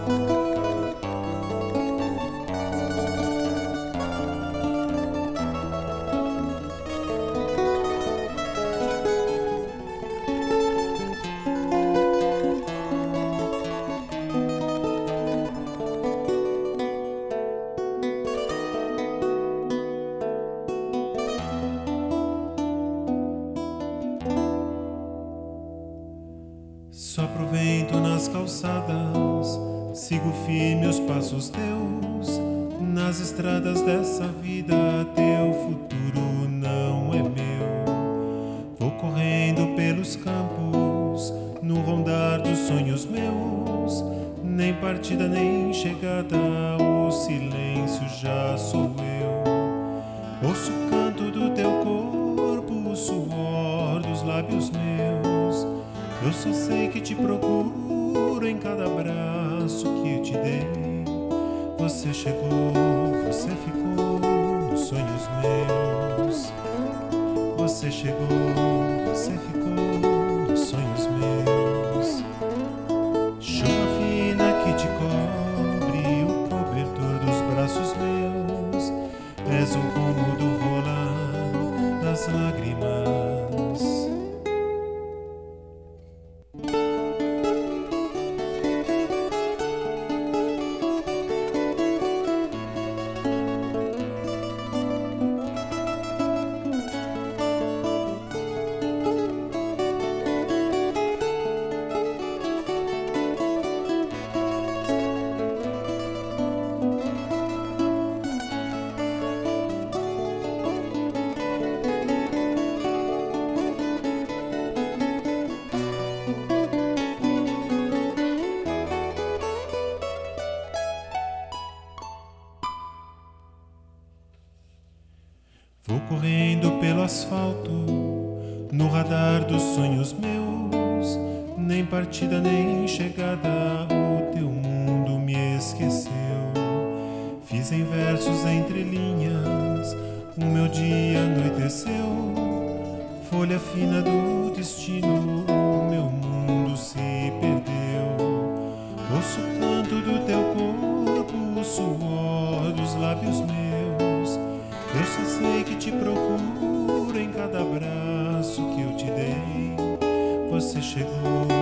Sopro o vento nas calçadas, sigo firme os passos teus. Nas estradas dessa vida, teu futuro não é meu. Vou correndo pelos campos, no rondar dos sonhos meus. Nem partida nem chegada, o silêncio já sou eu. Ouço o canto do teu corpo, o suor dos lábios meus. Eu só sei que te procuro em cada abraço que eu te dei. Você chegou, você ficou nos sonhos meus. Você chegou, você ficou nos sonhos meus. Chuva fina que te cobre, o cobertor dos braços meus. És o rumo do rolar das lágrimas. Vou correndo pelo asfalto, no radar dos sonhos meus. Nem partida nem chegada, o teu mundo me esqueceu. Fiz em versos entre linhas, o meu dia anoiteceu. Folha fina do destino, o meu mundo se perdeu. Ouço o canto do teu corpo, o suor dos lábios meus. Eu só sei que te procuro em cada abraço que eu te dei. Você chegou,